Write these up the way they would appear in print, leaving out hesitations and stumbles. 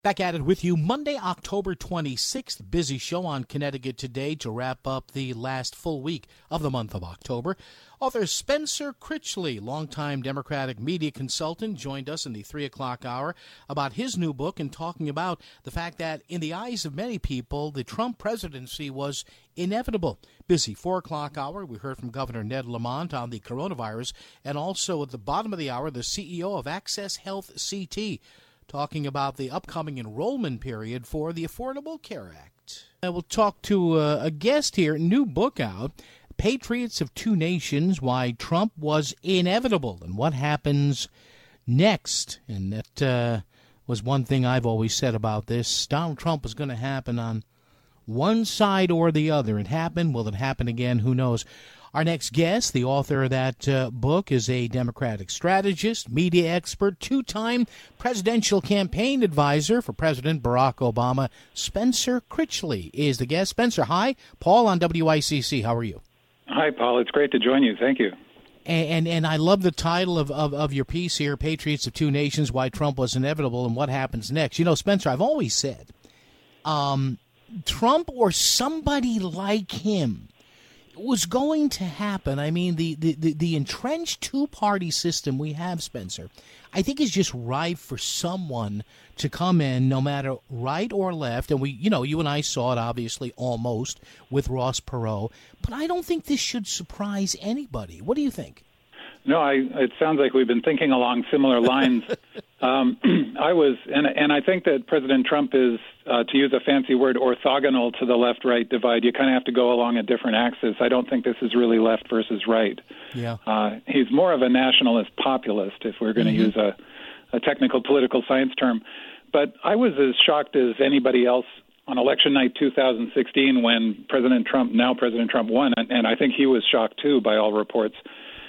Back at it with you Monday, October 26th. Busy show on Connecticut Today to wrap up the last full week of the month of October. Author Spencer Critchley, longtime Democratic media consultant, joined us in the 3 o'clock hour about his new book and talking about the fact that in the eyes of many people, the Trump presidency was inevitable. Busy 4 o'clock hour. We heard from Governor Ned Lamont on the coronavirus, and also at the bottom of the hour, the CEO of Access Health CT, talking about the upcoming enrollment period for the Affordable Care Act. I will talk to a guest here, new book out, Patriots of Two Nations, Why Trump Was Inevitable and What Happens Next. And that was one thing I've always said about this. Donald Trump was going to happen on one side or the other. It happened. Will it happen again? Who knows? Our next guest, the author of that book, is a Democratic strategist, media expert, two-time presidential campaign advisor for President Barack Obama. Spencer Critchley is the guest. Spencer, hi. Paul on WICC. How are you? Hi, Paul. It's great to join you. Thank you. And I love the title of your piece here, Patriots of Two Nations, Why Trump Was Inevitable and What Happens Next. You know, Spencer, I've always said Trump or somebody like him was going to happen. I mean, the entrenched two-party system we have, Spencer, I think is just ripe for someone to come in, no matter right or left. And you and I saw it, obviously, almost with Ross Perot. But I don't think this should surprise anybody. What do you think? No, it sounds like we've been thinking along similar lines. I think that President Trump is, to use a fancy word, orthogonal to the left-right divide. You kind of have to go along a different axis. I don't think this is really left versus right. Yeah. He's more of a nationalist populist, if we're going to use a technical political science term. But I was as shocked as anybody else on election night 2016 when President Trump won, and I think he was shocked too by all reports.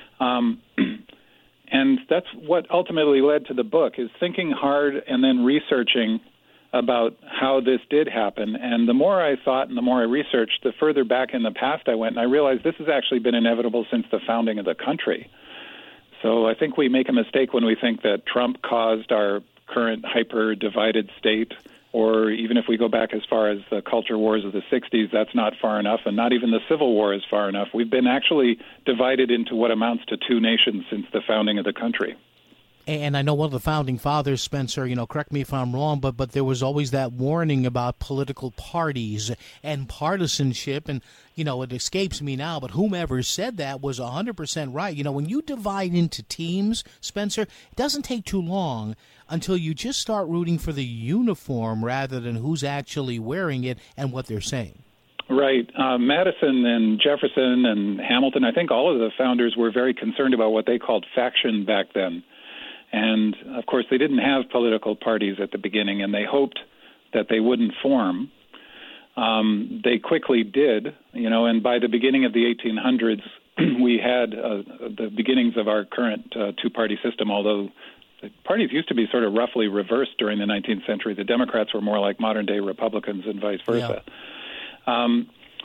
And that's what ultimately led to the book, is thinking hard and then researching about how this did happen. And the more I thought and the more I researched, the further back in the past I went, and I realized this has actually been inevitable since the founding of the country. So I think we make a mistake when we think that Trump caused our current hyper-divided state, or even if we go back as far as the culture wars of the 60s, that's not far enough, and not even the Civil War is far enough. We've been actually divided into what amounts to two nations since the founding of the country. And I know one of the founding fathers, Spencer, correct me if I'm wrong, but there was always that warning about political parties and partisanship, and, it escapes me now, but whomever said that was 100% right. When you divide into teams, Spencer, it doesn't take too long until you just start rooting for the uniform rather than who's actually wearing it and what they're saying. Right. Madison and Jefferson and Hamilton, I think all of the founders were very concerned about what they called faction back then. And, of course, they didn't have political parties at the beginning, and they hoped that they wouldn't form. They quickly did, and by the beginning of the 1800s, we had the beginnings of our current two-party system, although the parties used to be sort of roughly reversed during the 19th century. The Democrats were more like modern-day Republicans and vice versa. Yeah.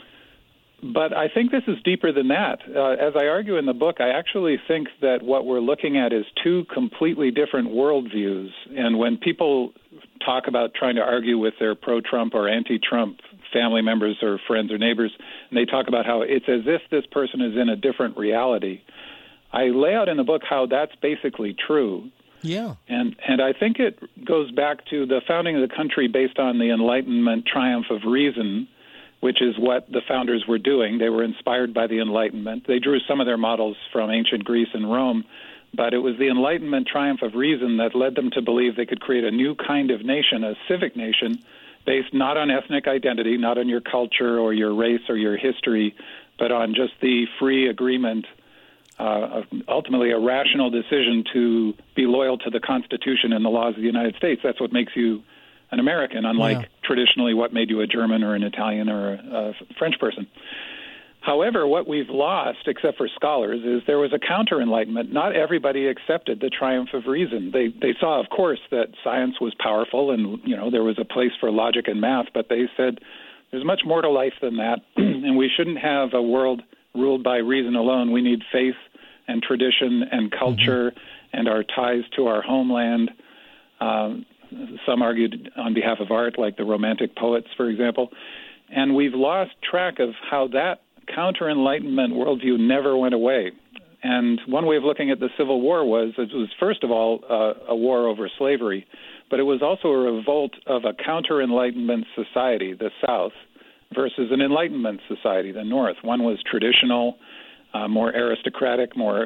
But I think this is deeper than that. As I argue in the book, I actually think that what we're looking at is two completely different worldviews. And when people talk about trying to argue with their pro-Trump or anti-Trump family members or friends or neighbors, and they talk about how it's as if this person is in a different reality, I lay out in the book how that's basically true. Yeah. And I think it goes back to the founding of the country based on the Enlightenment triumph of reason, which is what the founders were doing. They were inspired by the Enlightenment. They drew some of their models from ancient Greece and Rome, but it was the Enlightenment triumph of reason that led them to believe they could create a new kind of nation, a civic nation, based not on ethnic identity, not on your culture or your race or your history, but on just the free agreement, ultimately a rational decision to be loyal to the Constitution and the laws of the United States. That's what makes you an American, unlike traditionally what made you a German or an Italian or a French person. However, what we've lost, except for scholars, is there was a counter-enlightenment. Not everybody accepted the triumph of reason. They saw, of course, that science was powerful and, there was a place for logic and math, but they said there's much more to life than that, and we shouldn't have a world ruled by reason alone. We need faith and tradition and culture and our ties to our homeland. some argued on behalf of art, like the Romantic poets, for example. And we've lost track of how that counter-Enlightenment worldview never went away. And one way of looking at the Civil War was it was, first of all, a war over slavery, but it was also a revolt of a counter-Enlightenment society, the South, versus an Enlightenment society, the North. One was traditional, more aristocratic, more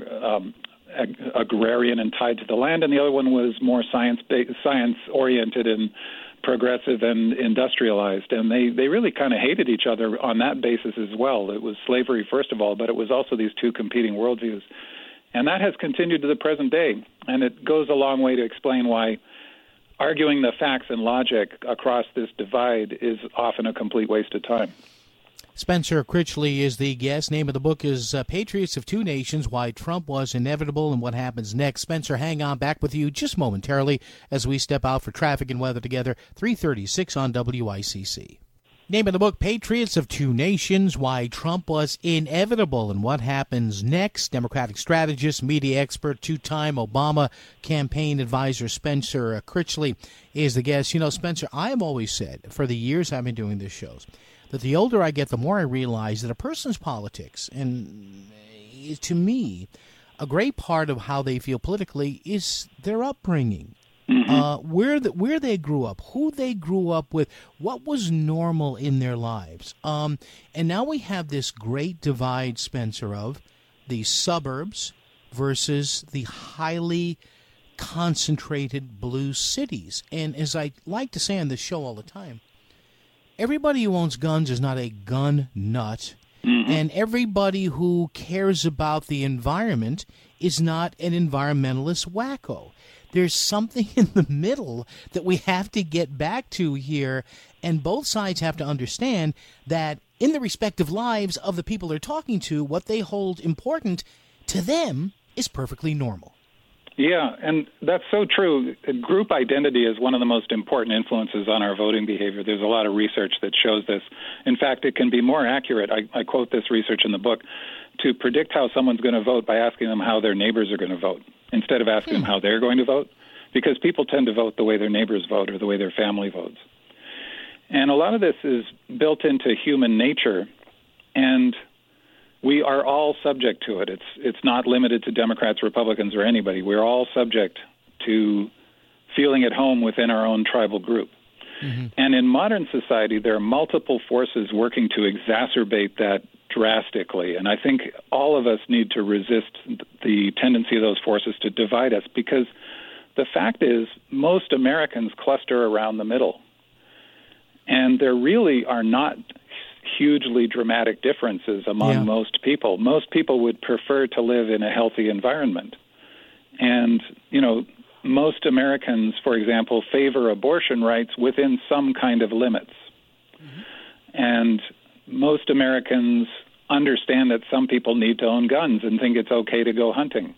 agrarian and tied to the land, and the other one was more science-oriented and progressive and industrialized. And they really kind of hated each other on that basis as well. It was slavery, first of all, but it was also these two competing worldviews. And that has continued to the present day, and it goes a long way to explain why arguing the facts and logic across this divide is often a complete waste of time. Spencer Critchley is the guest. Name of the book is Patriots of Two Nations, Why Trump Was Inevitable and What Happens Next. Spencer, hang on, back with you just momentarily as we step out for traffic and weather together, 3:36 on WICC. Name of the book, Patriots of Two Nations, Why Trump Was Inevitable and What Happens Next. Democratic strategist, media expert, two-time Obama campaign advisor Spencer Critchley is the guest. You know, Spencer, I have always said, for the years I've been doing these shows, that the older I get, the more I realize that a person's politics, and to me, a great part of how they feel politically is their upbringing. Where they grew up, who they grew up with, what was normal in their lives. And now we have this great divide, Spencer, of the suburbs versus the highly concentrated blue cities. And as I like to say on this show all the time, everybody who owns guns is not a gun nut, and everybody who cares about the environment is not an environmentalist wacko. There's something in the middle that we have to get back to here, and both sides have to understand that in the respective lives of the people they're talking to, what they hold important to them is perfectly normal. Yeah, and that's so true. Group identity is one of the most important influences on our voting behavior. There's a lot of research that shows this. In fact, it can be more accurate. I quote this research in the book, to predict how someone's going to vote by asking them how their neighbors are going to vote, instead of asking them how they're going to vote, because people tend to vote the way their neighbors vote or the way their family votes. And a lot of this is built into human nature, and we are all subject to it. It's not limited to Democrats, Republicans, or anybody. We're all subject to feeling at home within our own tribal group. And in modern society, there are multiple forces working to exacerbate that drastically. And I think all of us need to resist the tendency of those forces to divide us, because the fact is most Americans cluster around the middle. And there really are not hugely dramatic differences among most people. Most people would prefer to live in a healthy environment. And, you know, most Americans, for example, favor abortion rights within some kind of limits. And most Americans understand that some people need to own guns and think it's okay to go hunting.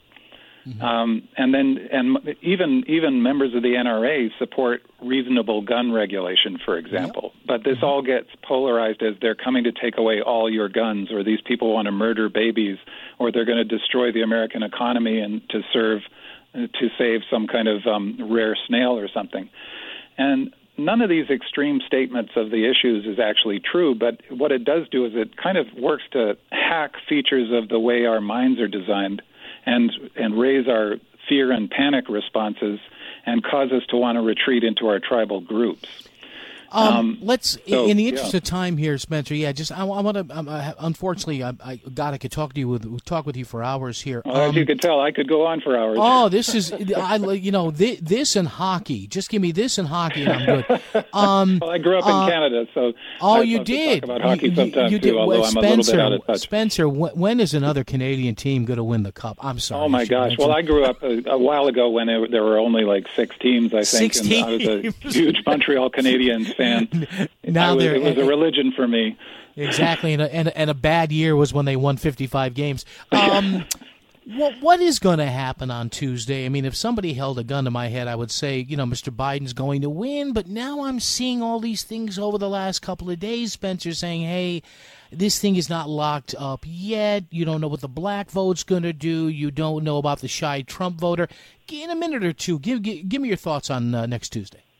And even members of the NRA support reasonable gun regulation, for example. But this all gets polarized as they're coming to take away all your guns, or these people want to murder babies, or they're going to destroy the American economy and to save some kind of rare snail or something. And none of these extreme statements of the issues is actually true, but what it does do is it kind of works to hack features of the way our minds are designed and raise our fear and panic responses and cause us to want to retreat into our tribal groups. Let's, in the interest of time here, Spencer. I want to. Unfortunately, I could talk with you for hours here. As you could tell, I could go on for hours. Oh, this is, this and hockey. Just give me this and hockey, and I'm good. Well, I grew up in Canada, so you did. Talk about hockey sometimes you too. Although I'm a little bit out of touch. Spencer, when is another Canadian team going to win the cup? I'm sorry. Oh my gosh! Well, I grew up a while ago when there were only like 6 teams, I think, 6 teams. And I was a huge Montreal Canadiens fan. Now it was a religion for me. Exactly, and a bad year was when they won 55 games. What is going to happen on Tuesday? I mean, if somebody held a gun to my head, I would say, Mr. Biden's going to win. But now I'm seeing all these things over the last couple of days, Spencer, saying, hey, this thing is not locked up yet. You don't know what the black vote's going to do. You don't know about the shy Trump voter. In a minute or two, give me your thoughts on next Tuesday.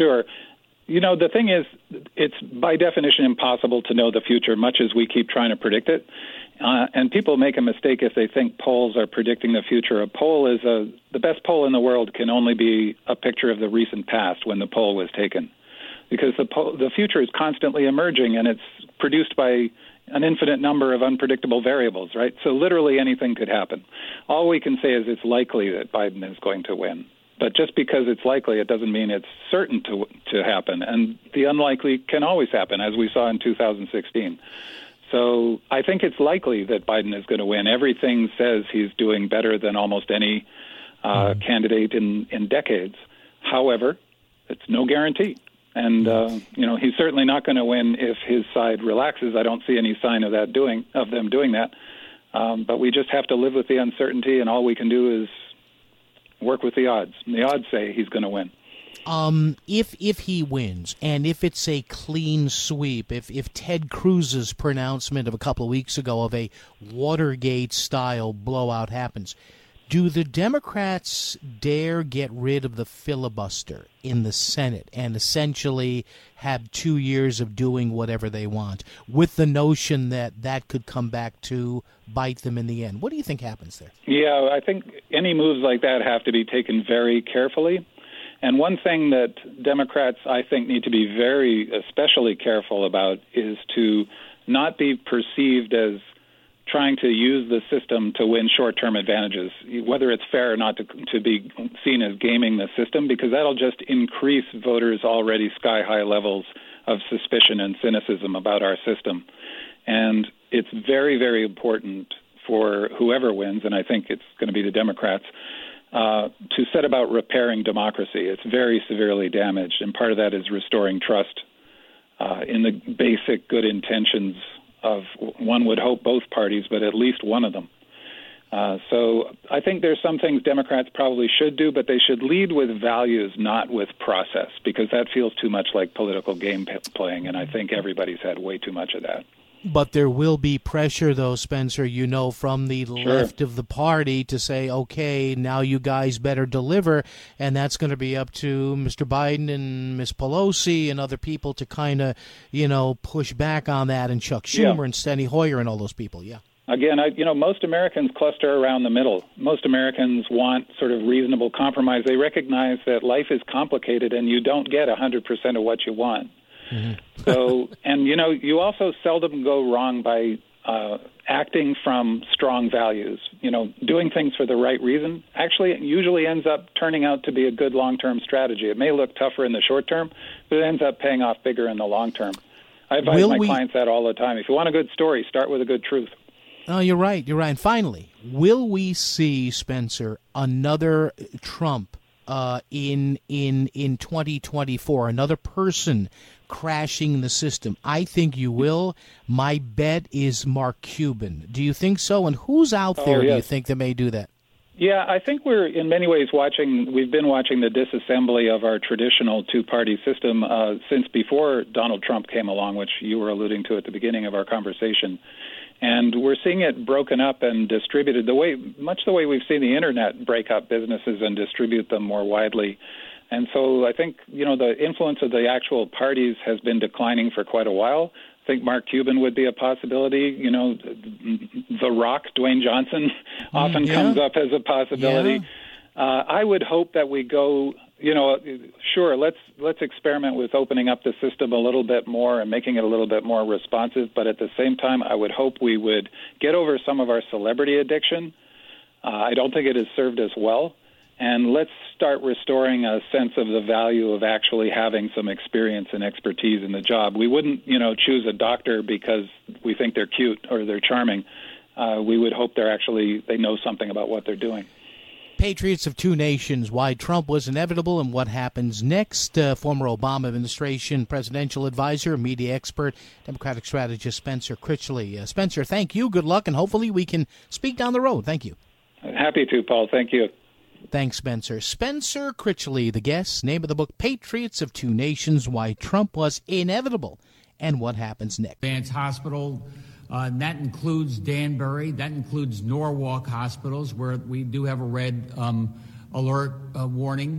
Sure. The thing is, it's by definition impossible to know the future, much as we keep trying to predict it. And people make a mistake if they think polls are predicting the future. A poll is the best poll in the world can only be a picture of the recent past when the poll was taken, because the future is constantly emerging, and it's produced by an infinite number of unpredictable variables, right? So literally anything could happen. All we can say is it's likely that Biden is going to win. But just because it's likely, it doesn't mean it's certain to happen. And the unlikely can always happen, as we saw in 2016. So I think it's likely that Biden is going to win. Everything says he's doing better than almost any candidate in decades. However, it's no guarantee. And, he's certainly not going to win if his side relaxes. I don't see any sign of them doing that. But we just have to live with the uncertainty, and all we can do is work with the odds. And the odds say he's going to win. If he wins, and if it's a clean sweep, if Ted Cruz's pronouncement of a couple of weeks ago of a Watergate-style blowout happens, do the Democrats dare get rid of the filibuster in the Senate and essentially have 2 years of doing whatever they want, with the notion that that could come back to bite them in the end? What do you think happens there? Yeah, I think any moves like that have to be taken very carefully. And one thing that Democrats, I think, need to be especially careful about is to not be perceived as trying to use the system to win short-term advantages, whether it's fair or not to be seen as gaming the system, because that'll just increase voters' already sky-high levels of suspicion and cynicism about our system. And it's very, very important for whoever wins, and I think it's going to be the Democrats, to set about repairing democracy. It's very severely damaged, and part of that is restoring trust in the basic good intentions of, one would hope, both parties, but at least one of them. So I think there's some things Democrats probably should do, but they should lead with values, not with process, because that feels too much like political game playing, and I think everybody's had way too much of that. But there will be pressure, though, Spencer, from the left of the party to say, okay, now you guys better deliver, and that's going to be up to Mr. Biden and Ms. Pelosi and other people to kind of, push back on that, and Chuck Schumer and Steny Hoyer and all those people, Again, most Americans cluster around the middle. Most Americans want sort of reasonable compromise. They recognize that life is complicated and you don't get 100% of what you want. Mm-hmm. So, and you also seldom go wrong by acting from strong values. Doing things for the right reason actually usually ends up turning out to be a good long-term strategy. It may look tougher in the short term, but it ends up paying off bigger in the long term. I advise my clients that all the time. If you want a good story, start with a good truth. Oh, you're right. And finally, will we see, Spencer, another Trump in 2024, another person crashing the system? I think you will. My bet is Mark Cuban. Do you think so? And who's out there, do you think, that may do that? Yeah, I think we're in many ways we've been watching the disassembly of our traditional two-party system since before Donald Trump came along, which you were alluding to at the beginning of our conversation. And we're seeing it broken up and distributed much the way we've seen the Internet break up businesses and distribute them more widely. And so I think, the influence of the actual parties has been declining for quite a while. I think Mark Cuban would be a possibility. The Rock, Dwayne Johnson, often comes up as a possibility. Yeah. I would hope that we go, sure, let's experiment with opening up the system a little bit more and making it a little bit more responsive. But at the same time, I would hope we would get over some of our celebrity addiction. I don't think it has served us well. And let's start restoring a sense of the value of actually having some experience and expertise in the job. We wouldn't, choose a doctor because we think they're cute or they're charming. We would hope they know something about what they're doing. Patriots of two nations, why Trump was inevitable and what happens next. Former Obama administration presidential advisor, media expert, Democratic strategist Spencer Critchley. Spencer, thank you. Good luck, and hopefully we can speak down the road. Thank you. Happy to, Paul. Thank you. Thanks, Spencer. Spencer Critchley, the guest. Name of the book, Patriots of Two Nations, Why Trump Was Inevitable and What Happens Next. Advanced Hospital, that includes Danbury, that includes Norwalk hospitals, where we do have a red alert warning.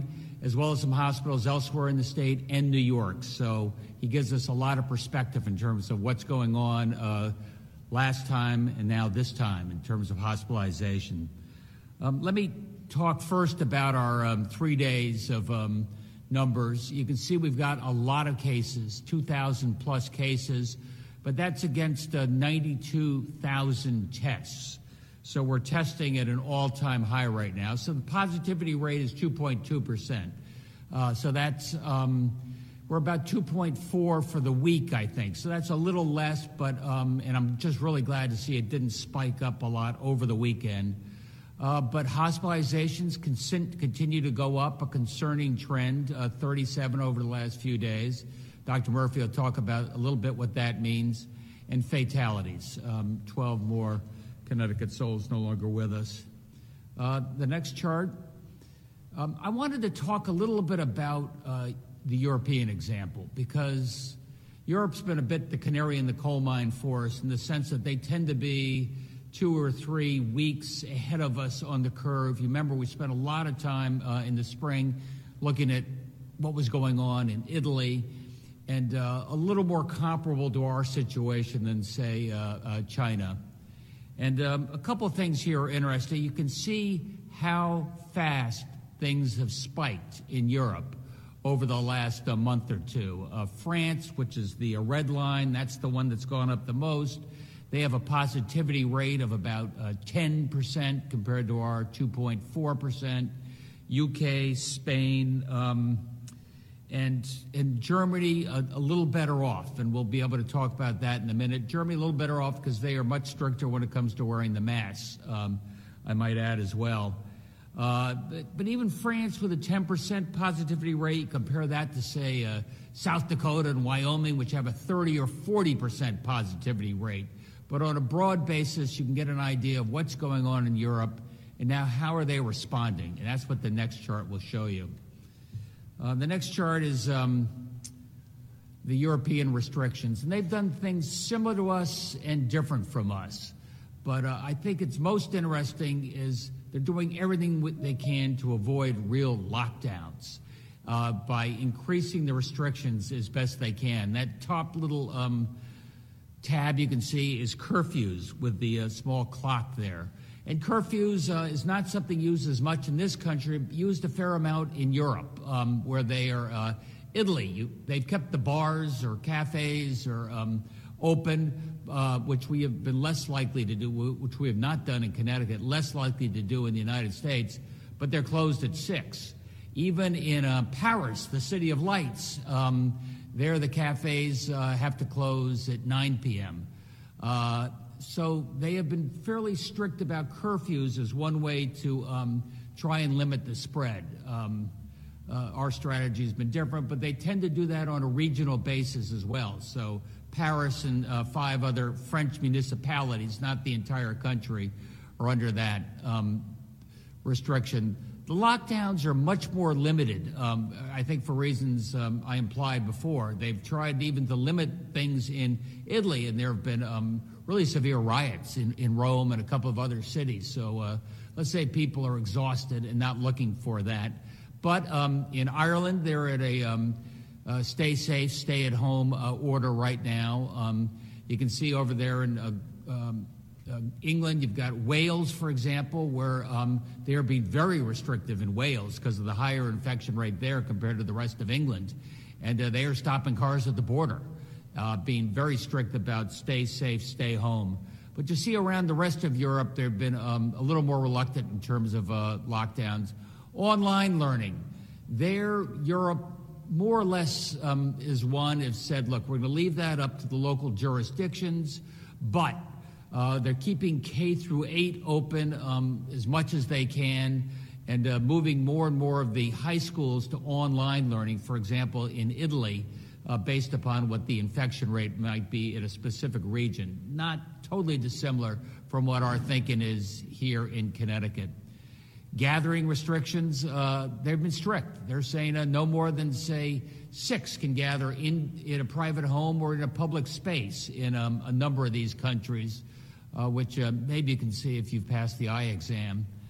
as well as some hospitals elsewhere in the state and New York. So he gives us a lot of perspective in terms of what's going on last time and now this time in terms of hospitalization. Let me talk first about our 3 days of numbers. You can see we've got a lot of cases, 2,000 plus cases, but that's against 92,000 tests. So we're testing at an all-time high right now. So the positivity rate is 2.2%. So that's, we're about 2.4 for the week, I think. So that's a little less, but, and I'm just really glad to see it didn't spike up a lot over the weekend. But hospitalizations continue to go up, a concerning trend, 37 over the last few days. Dr. Murphy will talk about a little bit what that means. And fatalities, 12 more Connecticut souls no longer with us. The next chart. I wanted to talk a little bit about the European example, because Europe's been a bit the canary in the coal mine for us in the sense that they tend to be 2 or 3 weeks ahead of us on the curve. You remember we spent a lot of time in the spring looking at what was going on in Italy, and a little more comparable to our situation than, say, China. And a couple of things here are interesting. You can see how fast things have spiked in Europe over the last month or two. France, which is the red line, that's the one that's gone up the most. They have a positivity rate of about 10% compared to our 2.4%. UK, Spain, and Germany a little better off, and we'll be able to talk about that in a minute. Germany a little better off because they are much stricter when it comes to wearing the masks, I might add as well. But even France with a 10% positivity rate, compare that to, say, South Dakota and Wyoming, which have a 30 or 40% positivity rate. But on a broad basis, you can get an idea of what's going on in Europe, and now how are they responding? And that's what the next chart will show you. The next chart is the European restrictions, and they've done things similar to us and different from us. But I think it's most interesting is they're doing everything they can to avoid real lockdowns by increasing the restrictions as best they can. That top little tab you can see is curfews with the small clock there. And curfews is not something used as much in this country, used a fair amount in Europe, where they are, Italy, they've kept the bars or cafes or open, which we have been less likely to do, which we have not done in Connecticut, less likely to do in the United States, but they're closed at 6. Even in Paris, the city of lights, there the cafes have to close at 9 p.m. So they have been fairly strict about curfews as one way to try and limit the spread. Our strategy has been different, but they tend to do that on a regional basis as well. So Paris and 5 other French municipalities, not the entire country, are under that restriction. The lockdowns are much more limited, I think for reasons I implied before. They've tried even to limit things in Italy, and there have been really severe riots in Rome and a couple of other cities. So let's say people are exhausted and not looking for that. But in Ireland, they're at a stay safe, stay at home order right now. You can see over there in England, you've got Wales, for example, where they are being very restrictive in Wales because of the higher infection rate there compared to the rest of England. And they are stopping cars at the border, being very strict about stay safe, stay home. But you see around the rest of Europe, they've been a little more reluctant in terms of lockdowns. Online learning. There, Europe more or less is one have said, look, we're going to leave that up to the local jurisdictions, but they're keeping K through 8 open as much as they can and moving more and more of the high schools to online learning, for example, in Italy, based upon what the infection rate might be in a specific region. Not totally dissimilar from what our thinking is here in Connecticut. Gathering restrictions, they've been strict. They're saying no more than, say, 6 can gather in a private home or in a public space in a number of these countries, which maybe you can see if you've passed the eye exam.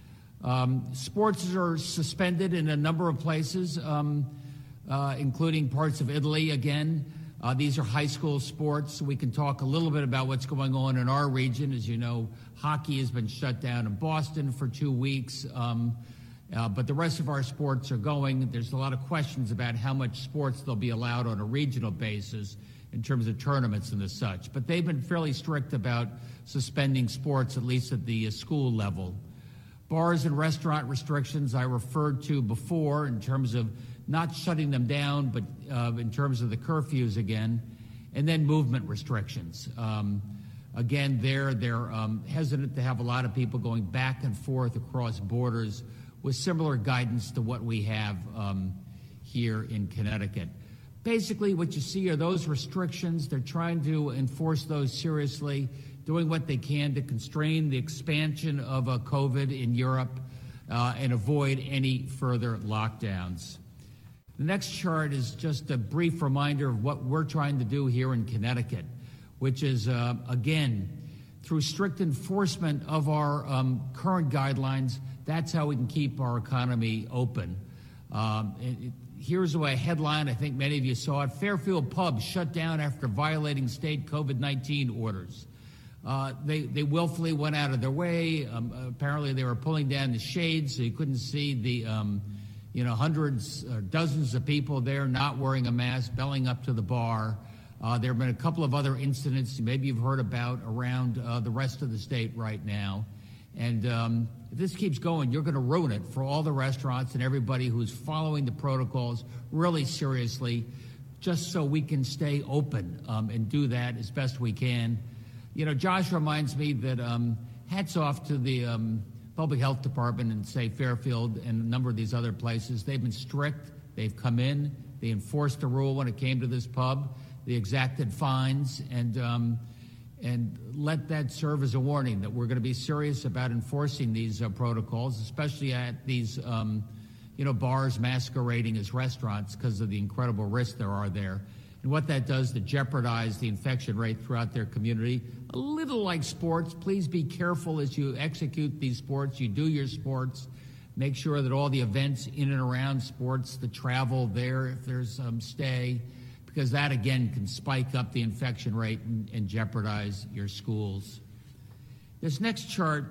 Sports are suspended in a number of places, including parts of Italy again. These are high school sports, so we can talk a little bit about what's going on in our region. As you know, hockey has been shut down in Boston for 2 weeks, but the rest of our sports are going. There's a lot of questions about how much sports they'll be allowed on a regional basis in terms of tournaments and the such. But they've been fairly strict about suspending sports, at least at the school level. Bars and restaurant restrictions I referred to before in terms of not shutting them down, but in terms of the curfews again, and then movement restrictions. Again, they're hesitant to have a lot of people going back and forth across borders with similar guidance to what we have here in Connecticut. Basically, what you see are those restrictions. They're trying to enforce those seriously, doing what they can to constrain the expansion of COVID in Europe and avoid any further lockdowns. The next chart is just a brief reminder of what we're trying to do here in Connecticut, which is, again, through strict enforcement of our current guidelines, that's how we can keep our economy open. Here's a headline, I think many of you saw it. Fairfield Pub shut down after violating state COVID-19 orders. They willfully went out of their way. Apparently they were pulling down the shades so you couldn't see the hundreds or dozens of people there not wearing a mask, belling up to the bar. There have been a couple of other incidents maybe you've heard about around the rest of the state right now. And if this keeps going, you're going to ruin it for all the restaurants and everybody who's following the protocols really seriously, just so we can stay open and do that as best we can. You know, Josh reminds me that hats off to the Public Health Department in, say, Fairfield and a number of these other places. They've been strict. They've come in. They enforced the rule when it came to this pub. They exacted fines and let that serve as a warning that we're going to be serious about enforcing these protocols, especially at these, bars masquerading as restaurants because of the incredible risks there are there. And what that does to jeopardize the infection rate throughout their community. A little like sports, please be careful as you execute these sports, you do your sports. Make sure that all the events in and around sports, the travel there, if there's stay, because that, again, can spike up the infection rate and jeopardize your schools. This next chart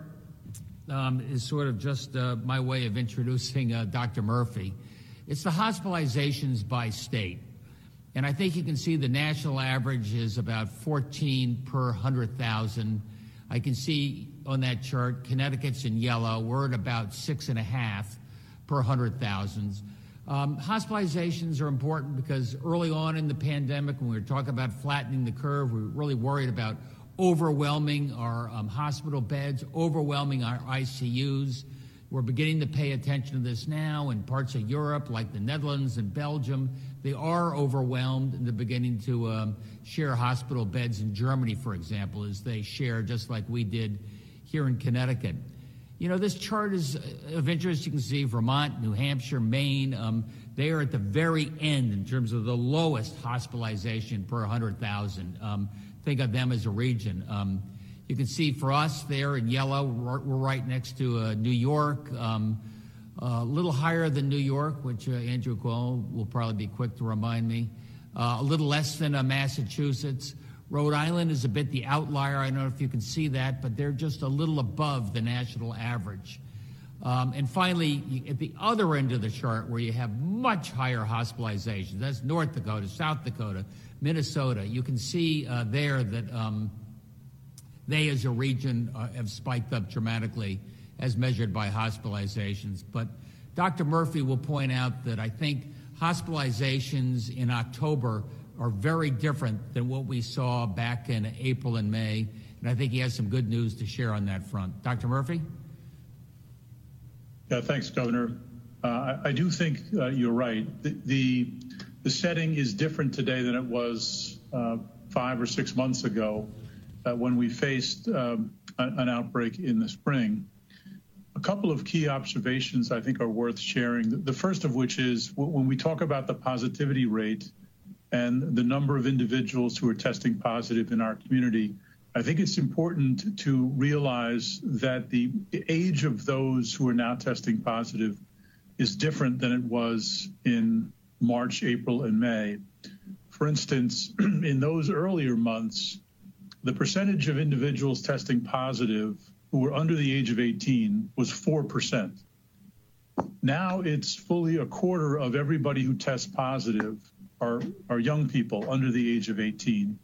is sort of just my way of introducing Dr. Murphy. It's the hospitalizations by state. And I think you can see the national average is about 14 per 100,000. I can see on that chart, Connecticut's in yellow. We're at about 6.5 per 100,000. Hospitalizations are important because early on in the pandemic, when we were talking about flattening the curve, we were really worried about overwhelming our hospital beds, overwhelming our ICUs. We're beginning to pay attention to this now in parts of Europe, like the Netherlands and Belgium. They are overwhelmed, and they're beginning to share hospital beds in Germany, for example, as they share just like we did here in Connecticut. You know, this chart is of interest. You can see Vermont, New Hampshire, Maine. They are at the very end in terms of the lowest hospitalization per 100,000. Think of them as a region. You can see for us there in yellow, we're right next to New York, a little higher than New York, which Andrew Cuomo will probably be quick to remind me, a little less than Massachusetts. Rhode Island is a bit the outlier. I don't know if you can see that, but they're just a little above the national average. And finally, at the other end of the chart where you have much higher hospitalizations, that's North Dakota, South Dakota, Minnesota, you can see there that they as a region have spiked up dramatically as measured by hospitalizations. But Dr. Murphy will point out that I think hospitalizations in October are very different than what we saw back in April and May, and I think he has some good news to share on that front. Dr. Murphy? Yeah, thanks, Governor. I do think you're right. The setting is different today than it was 5 or 6 months ago when we faced an outbreak in the spring. A couple of key observations I think are worth sharing. The first of which is when we talk about the positivity rate and the number of individuals who are testing positive in our community, I think it's important to realize that the age of those who are now testing positive is different than it was in March, April, and May. For instance, in those earlier months, the percentage of individuals testing positive who were under the age of 18 was 4%. Now it's fully a quarter of everybody who tests positive are young people under the age of 18.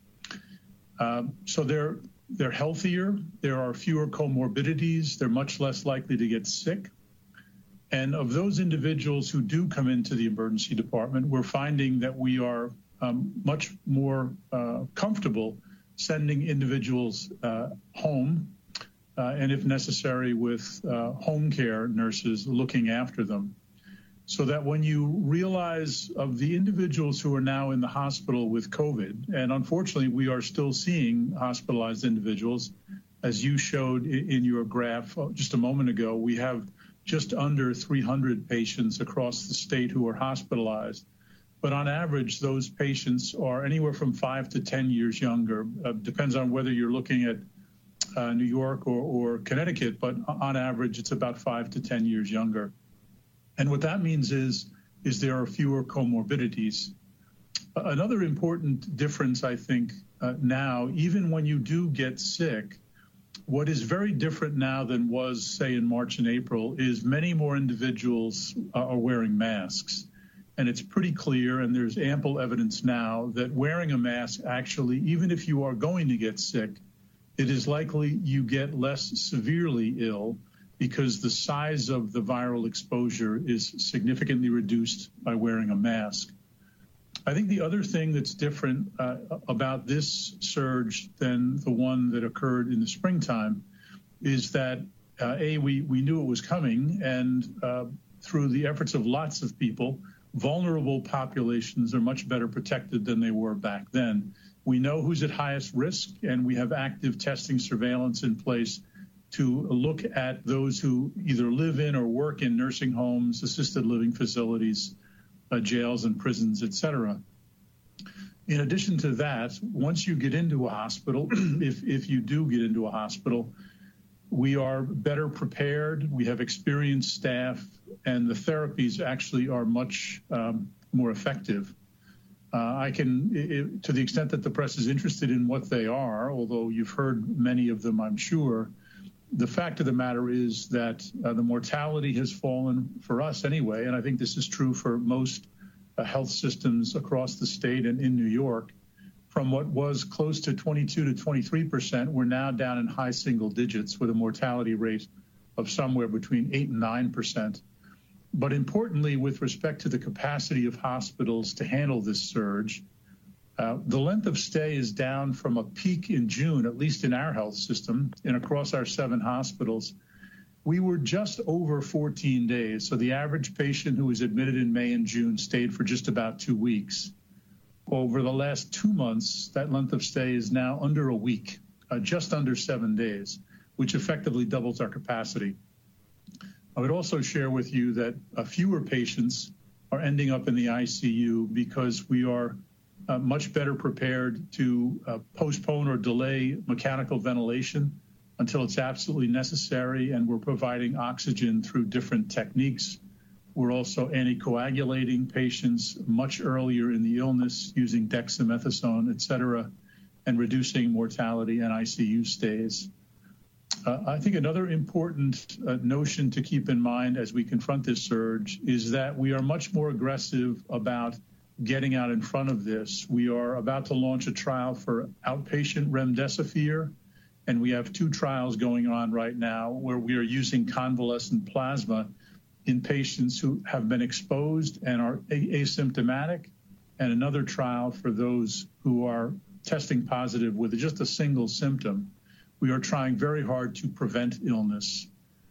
So they're healthier. There are fewer comorbidities. They're much less likely to get sick. And of those individuals who do come into the emergency department, we're finding that we are much more comfortable sending individuals home, and if necessary, with home care nurses looking after them. So that when you realize of the individuals who are now in the hospital with COVID, and unfortunately we are still seeing hospitalized individuals, as you showed in your graph just a moment ago, we have just under 300 patients across the state who are hospitalized. But on average, those patients are anywhere from 5 to 10 years younger. Depends on whether you're looking at New York or Connecticut, but on average, it's about 5 to 10 years younger. And what that means is there are fewer comorbidities. Another important difference, I think, now, even when you do get sick, what is very different now than was, say, in March and April, is many more individuals are wearing masks. And it's pretty clear, and there's ample evidence now, that wearing a mask actually, even if you are going to get sick, it is likely you get less severely ill because the size of the viral exposure is significantly reduced by wearing a mask. I think the other thing that's different about this surge than the one that occurred in the springtime is that, we knew it was coming, and through the efforts of lots of people, vulnerable populations are much better protected than they were back then. We know who's at highest risk, and we have active testing surveillance in place to look at those who either live in or work in nursing homes, assisted living facilities, jails and prisons, et cetera. In addition to that, once you get into a hospital, if you do get into a hospital, we are better prepared, we have experienced staff, and the therapies actually are much more effective. To the extent that the press is interested in what they are, although you've heard many of them, I'm sure, the fact of the matter is that the mortality has fallen for us anyway, and I think this is true for most health systems across the state and in New York. From what was close to 22 to 23%, we're now down in high single digits with a mortality rate of somewhere between 8 and 9%. But importantly, with respect to the capacity of hospitals to handle this surge, the length of stay is down from a peak in June, at least in our health system, and across our 7 hospitals. We were just over 14 days. So the average patient who was admitted in May and June stayed for just about 2 weeks. Over the last 2 months, that length of stay is now under a week, just under 7 days, which effectively doubles our capacity. I would also share with you that fewer patients are ending up in the ICU because we are much better prepared to postpone or delay mechanical ventilation until it's absolutely necessary, and we're providing oxygen through different techniques. We're also anticoagulating patients much earlier in the illness using dexamethasone, et cetera, and reducing mortality and ICU stays. I think another important notion to keep in mind as we confront this surge is that we are much more aggressive about getting out in front of this. We are about to launch a trial for outpatient remdesivir, and we have 2 trials going on right now where we are using convalescent plasma in patients who have been exposed and are asymptomatic, and another trial for those who are testing positive with just a single symptom. We are trying very hard to prevent illness.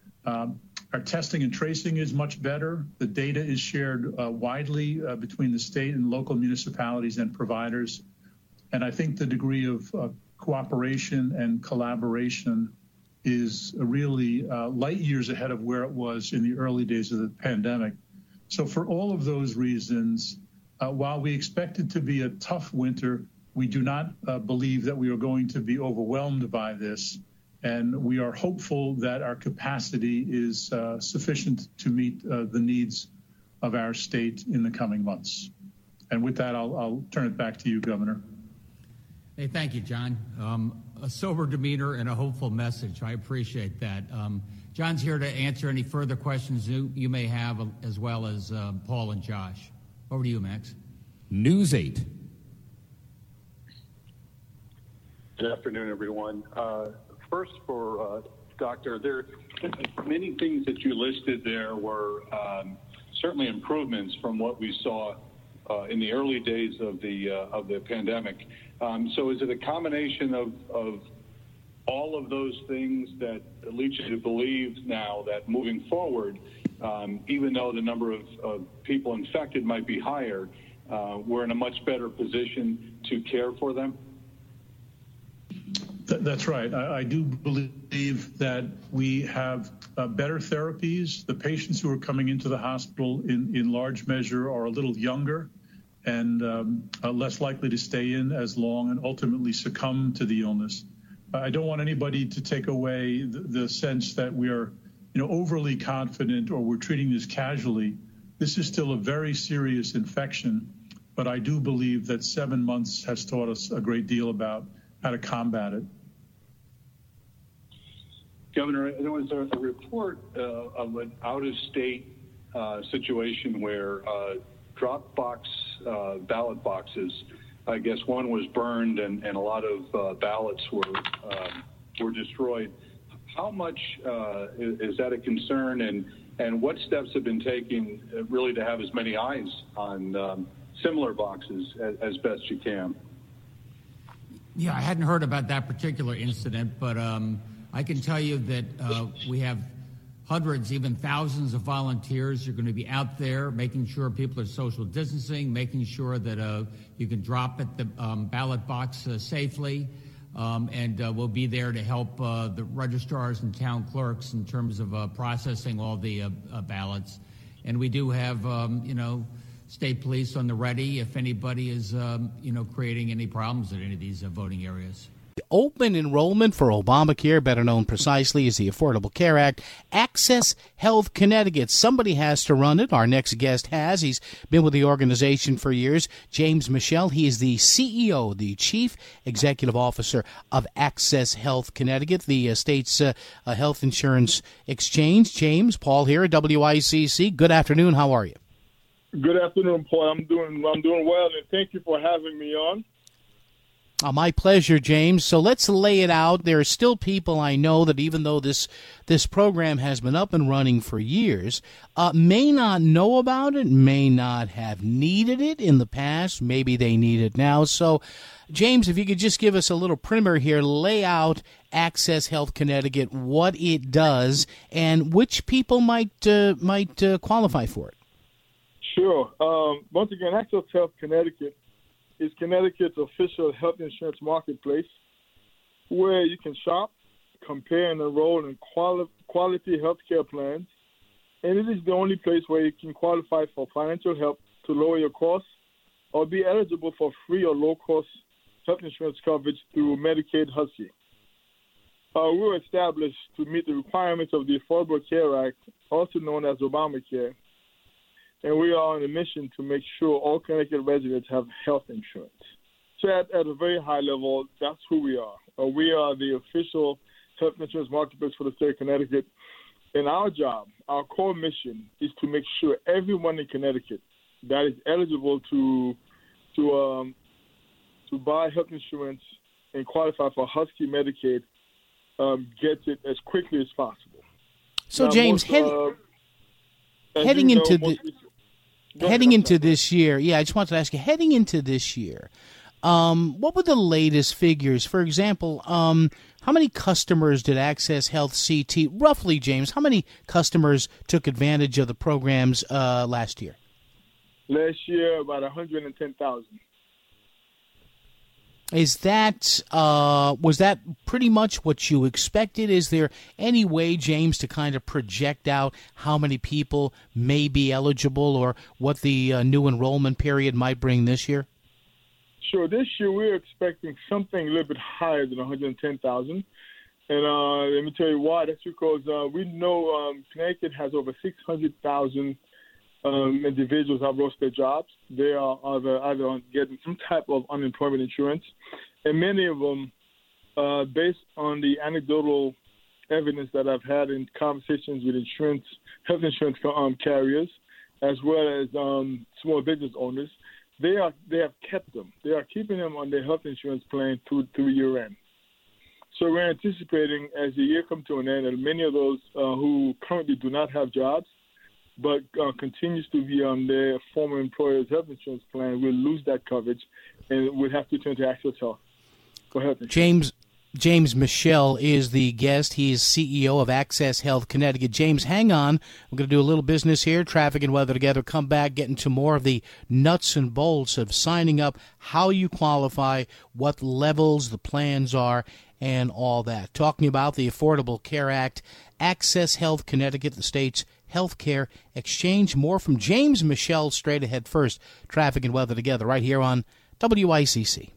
Our testing and tracing is much better. The data is shared widely between the state and local municipalities and providers. And I think the degree of cooperation and collaboration is really light years ahead of where it was in the early days of the pandemic. So for all of those reasons, while we expect it to be a tough winter, we do not believe that we are going to be overwhelmed by this, and we are hopeful that our capacity is sufficient to meet the needs of our state in the coming months. And with that, I'll turn it back to you, Governor. Hey, thank you, John. A sober demeanor and a hopeful message. I appreciate that. John's here to answer any further questions you may have, as well as Paul and Josh. Over to you, Max. News 8. Good afternoon, everyone. First, for Doctor, there many things that you listed there were certainly improvements from what we saw in the early days of the pandemic. So is it a combination of all of those things that leads you to believe now that moving forward, even though the number of people infected might be higher, we're in a much better position to care for them? That's right. I do believe that we have better therapies. The patients who are coming into the hospital in large measure are a little younger and less likely to stay in as long and ultimately succumb to the illness. I don't want anybody to take away the sense that we are, overly confident or we're treating this casually. This is still a very serious infection, but I do believe that 7 months has taught us a great deal about how to combat it. Governor, there was a report of an out-of-state situation where Dropbox ballot boxes, I guess one was burned and a lot of ballots were destroyed. How much is that a concern, and what steps have been taken really to have as many eyes on similar boxes as best you can? Yeah, I hadn't heard about that particular incident, but I can tell you that we have hundreds, even thousands of volunteers who are going to be out there making sure people are social distancing, making sure that you can drop at the ballot box safely, and we'll be there to help the registrars and town clerks in terms of processing all the ballots. And we do have, state police on the ready if anybody is, creating any problems at any of these voting areas. Open enrollment for Obamacare, better known precisely as the Affordable Care Act. Access Health Connecticut. Somebody has to run it. Our next guest has. He's been with the organization for years. James Michel. He is the CEO, the Chief Executive Officer of Access Health Connecticut, the state's health insurance exchange. James, Paul here at WICC. Good afternoon. How are you? Good afternoon, Paul. I'm doing well, and thank you for having me on. My pleasure, James. So let's lay it out. There are still people I know that even though this program has been up and running for years, may not know about it, may not have needed it in the past. Maybe they need it now. So, James, if you could just give us a little primer here, lay out Access Health Connecticut, what it does, and which people might qualify for it. Sure. Once again, Access Health Connecticut is Connecticut's official health insurance marketplace where you can shop, compare, and enroll in quality health care plans. And it is the only place where you can qualify for financial help to lower your costs or be eligible for free or low-cost health insurance coverage through Medicaid Husky. We were established to meet the requirements of the Affordable Care Act, also known as Obamacare. And we are on a mission to make sure all Connecticut residents have health insurance. So at a very high level, that's who we are. We are the official health insurance marketplace for the state of Connecticut. And our job, our core mission, is to make sure everyone in Connecticut that is eligible to buy health insurance and qualify for Husky Medicaid gets it as quickly as possible. So, now, James, heading into this year, I just wanted to ask you, heading into this year, what were the latest figures? For example, how many customers did Access Health CT, roughly, James, how many customers took advantage of the programs last year? Last year, about 110,000. Is that was that pretty much what you expected? Is there any way, James, to kind of project out how many people may be eligible or what the new enrollment period might bring this year? Sure. This year we're expecting something a little bit higher than 110,000. And let me tell you why. That's because we know Connecticut has over 600,000 individuals have lost their jobs. They are either getting some type of unemployment insurance. And many of them, based on the anecdotal evidence that I've had in conversations with health insurance carriers, as well as small business owners, they have kept them. They are keeping them on their health insurance plan through year end. So we're anticipating as the year comes to an end, that many of those who currently do not have jobs, but continues to be on their former employer's health insurance plan, will lose that coverage and would have to turn to Access Health. Go ahead, James Michel is the guest. He is CEO of Access Health Connecticut. James, hang on. We're going to do a little business here, traffic and weather together. Come back, get into more of the nuts and bolts of signing up, how you qualify, what levels the plans are, and all that. Talking about the Affordable Care Act, Access Health Connecticut, the state's healthcare exchange. More from James Michel straight ahead. First, traffic and weather together right here on WICC.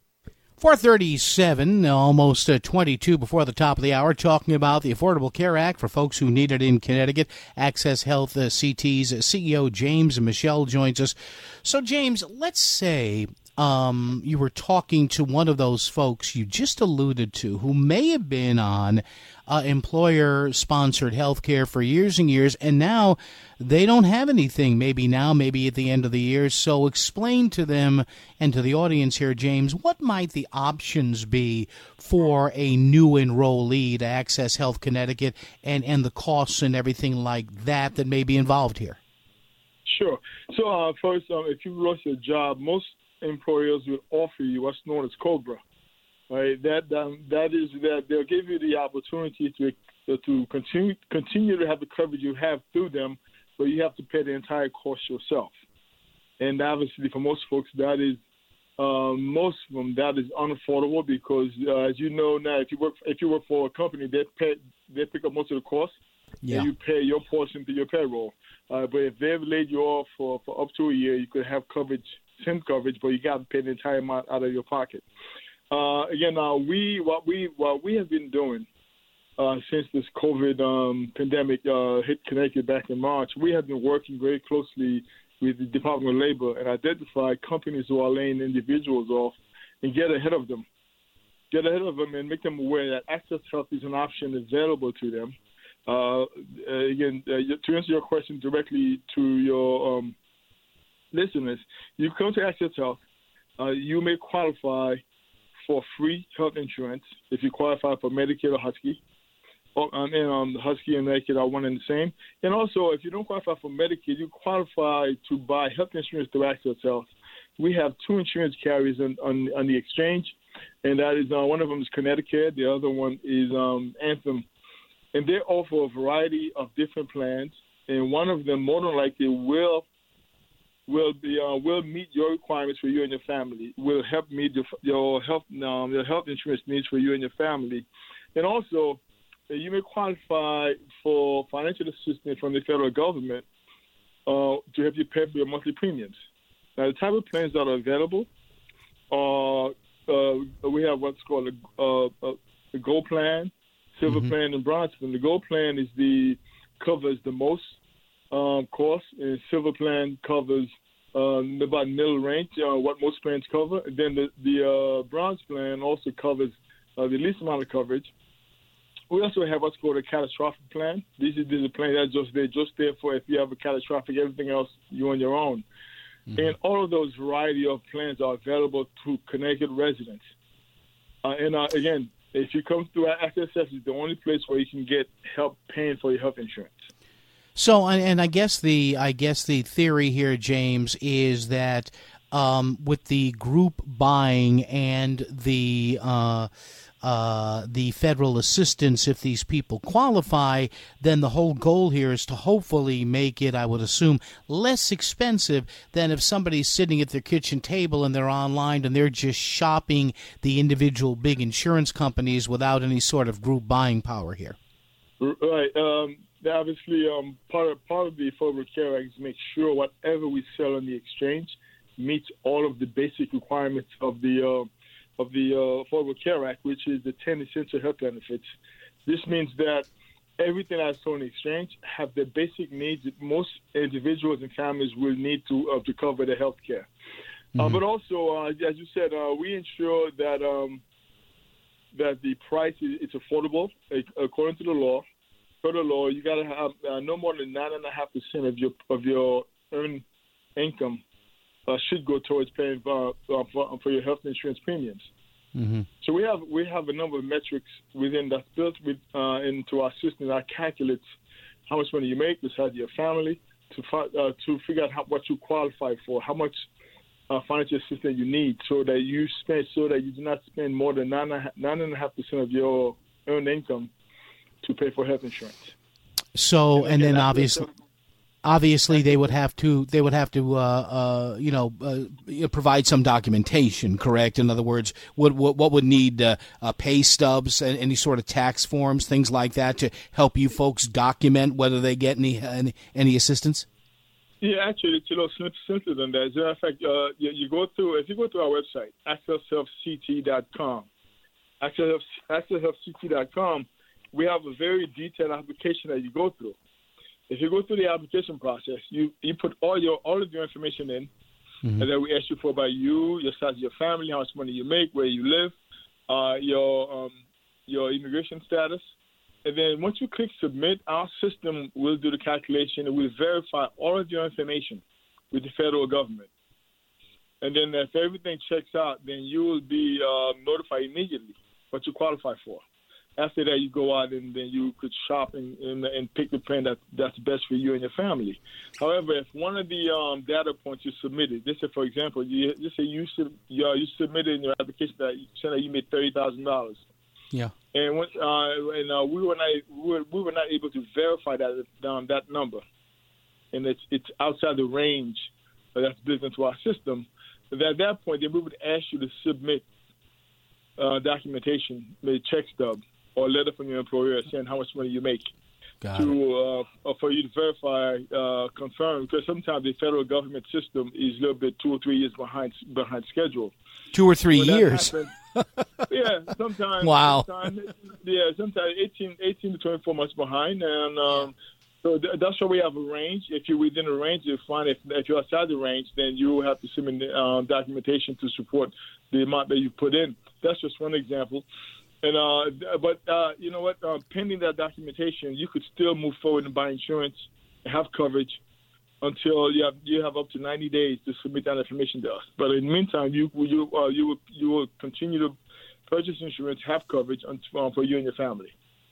4:37, almost 22 before the top of the hour, talking about the Affordable Care Act for folks who need it in Connecticut. Access Health CT's CEO James Michel joins us. So, James, let's say you were talking to one of those folks you just alluded to who may have been on employer-sponsored health care for years and years, and now they don't have anything, maybe now, maybe at the end of the year. So explain to them and to the audience here, James, what might the options be for a new enrollee to Access Health Connecticut and the costs and everything like that may be involved here? Sure. So first, if you lost your job, most employers will offer you what's known as COBRA. Right, that is that they'll give you the opportunity to continue to have the coverage you have through them, but you have to pay the entire cost yourself. And obviously, for most folks, that is most of them that is unaffordable because, as you know now, if you work for a company, they pick up most of the cost, and you pay your portion to your payroll. But if they've laid you off for up to a year, you could have SIM coverage, but you got to pay the entire amount out of your pocket. What we have been doing since this COVID pandemic hit Connecticut back in March, we have been working very closely with the Department of Labor and identify companies who are laying individuals off and get ahead of them and make them aware that Access Health is an option available to them. To answer your question directly to your listeners, you come to Access Health, you may qualify for free health insurance if you qualify for Medicaid or Husky. Husky and Medicaid are one and the same. And also, if you don't qualify for Medicaid, you qualify to buy health insurance through Access Health. We have two insurance carriers on the exchange, and that is one of them is Connecticut, the other one is Anthem. And they offer a variety of different plans, and one of them more than likely will meet your requirements for you and your family. Will help meet your health insurance needs for you and your family, and also you may qualify for financial assistance from the federal government to help you pay for your monthly premiums. Now, the type of plans that are available we have what's called a Gold Plan, Silver Plan, and Bronze Plan. The Gold Plan covers the most cost, and Silver Plan covers about middle range, what most plans cover. And then the Bronze Plan also covers the least amount of coverage. We also have what's called a catastrophic plan. This is a plan that's just there for if you have a catastrophic, everything else you're on your own. And all of those variety of plans are available to Connecticut residents. Again, if you come through Access Health, it's the only place where you can get help paying for your health insurance. So, and I guess the theory here, James, is that with the group buying and the federal assistance, if these people qualify, then the whole goal here is to hopefully make it, I would assume, less expensive than if somebody's sitting at their kitchen table and they're online and they're just shopping the individual big insurance companies without any sort of group buying power here. Right. Obviously, part of the Affordable Care Act is make sure whatever we sell on the exchange meets all of the basic requirements of the Affordable Care Act, which is the 10 essential health benefits. This means that everything that's sold in the exchange have the basic needs that most individuals and families will need to cover their health care. But also, as you said, we ensure that that the price is affordable according to the law. Per the law, you got to have no more than 9.5% of your earned income should go towards paying for your health insurance premiums. So we have a number of metrics within that's built into our system that calculates how much money you make, the size of your family, to figure out what you qualify for, how much financial assistance you need, so that you do not spend more than 9.5% of your earned income to pay for health insurance. So, and then obviously they would have to provide some documentation, correct? In other words, what would need pay stubs and any sort of tax forms, things like that, to help you folks document whether they get any assistance? Yeah, actually, it's a little simpler than that. As a matter of fact, if you go to our website, accesshealthct.com, accesshealthct.com, we have a very detailed application that you go through. If you go through the application process, you put all of your information in, and then we ask you for about you, your size of your family, how much money you make, where you live, your immigration status. And then once you click submit, our system will do the calculation and will verify all of your information with the federal government. And then if everything checks out, then you will be notified immediately what you qualify for. After that, you go out and then you could shop and pick the plan that's best for you and your family. However, if one of the data points you submitted, let's say, for example, you submitted in your application that you made $30,000. Yeah. And we were not able to verify that number, and it's outside the range that's built into our system. But at that point, then we would ask you to submit documentation, maybe check stub or a letter from your employer saying how much money you make, for you to verify, confirm, because sometimes the federal government system is a little bit 2 or 3 years behind schedule. 2 or 3 years. Yeah, sometimes. Wow. Sometimes 18 to 24 months behind, and so that's why we have a range. If you're within a range, you're fine. If you're outside the range, then you have to submit documentation to support the amount that you put in. That's just one example. And but you know what? Pending that documentation, you could still move forward and buy insurance, and have coverage until you have up to 90 days to submit that information to us. But in the meantime, you will continue to purchase insurance, have coverage for you and your family.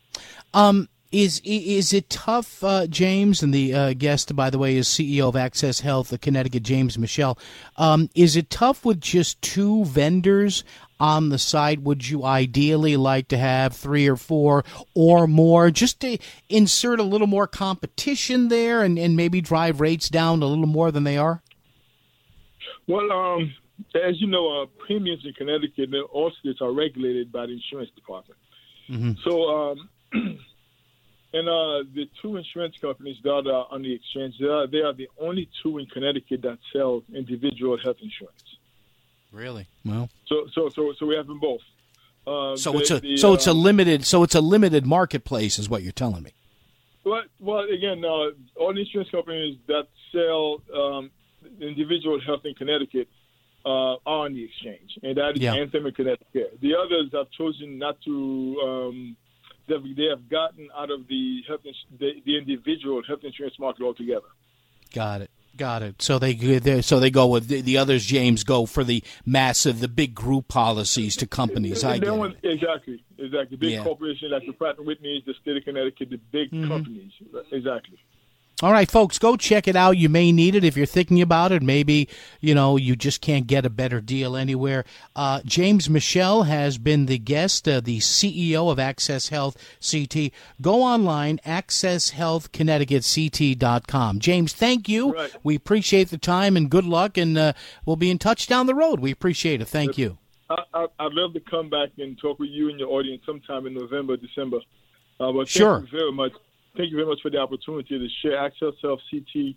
Is it tough, James? And the guest, by the way, is CEO of Access Health, Connecticut, James Michel. Is it tough with just 2 vendors on the site? Would you ideally like to have 3 or 4 or more, just to insert a little more competition there and maybe drive rates down a little more than they are? Well, as you know, premiums in Connecticut, all states are regulated by the insurance department. So, and the 2 insurance companies that are on the exchange, they are the only 2 in Connecticut that sell individual health insurance. Really? Well. So we have them both. It's a limited marketplace, is what you're telling me. Well, again, all the insurance companies that sell individual health in Connecticut are on the exchange, and that is Anthem and Connecticut. The others have chosen not to. They have gotten out of the individual health insurance market altogether. Got it. So they go with the others. James, go for the big group policies to companies. Exactly. Big corporations like the Pratt & Whitney, the state of Connecticut, the big companies. Exactly. All right, folks, go check it out. You may need it if you're thinking about it. Maybe, you just can't get a better deal anywhere. James Michel has been the guest, the CEO of Access Health CT. Go online, accesshealthconnecticutct.com. James, thank you. Right. We appreciate the time and good luck, and we'll be in touch down the road. We appreciate it. Thank you. I'd love to come back and talk with you and your audience sometime in November, December. But sure. Thank you very much. Thank you very much for the opportunity to share Access Health CT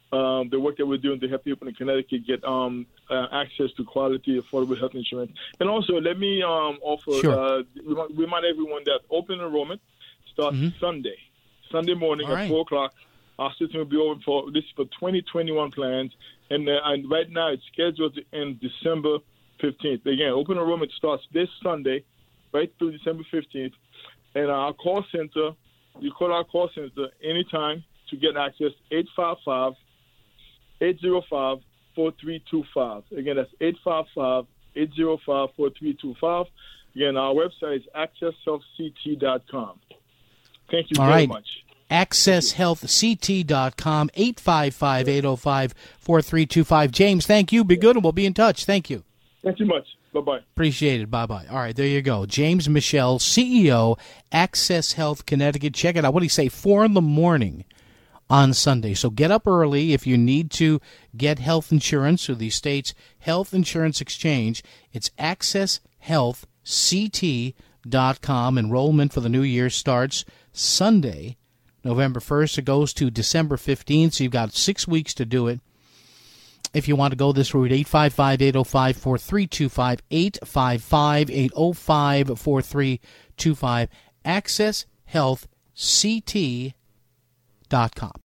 the work that we're doing to help people in Connecticut get access to quality, affordable health insurance. And also, let me offer, remind everyone that open enrollment starts Sunday morning at 4 o'clock. Our system will be open for 2021 plans. And right now, it's scheduled to end December 15th. Again, open enrollment starts this Sunday, right through December 15th. And our call center, you call our call center anytime to get access, 855-805-4325. Again, that's 855-805-4325. Again, our website is accesshealthct.com. Thank you very much. AccessHealthCT.com, 855-805-4325. James, thank you. Be good, and we'll be in touch. Thank you. Thank you much. Bye-bye. Appreciate it. Bye-bye. All right, there you go. James Michel, CEO, Access Health Connecticut. Check it out. What do you say? 4 in the morning on Sunday. So get up early if you need to get health insurance through the state's health insurance exchange. It's AccessHealthCT.com. Enrollment for the new year starts Sunday, November 1st. It goes to December 15th, so you've got 6 weeks to do it. If you want to go this route, 855-805-4325, 855-805-4325, AccessHealthCT.com.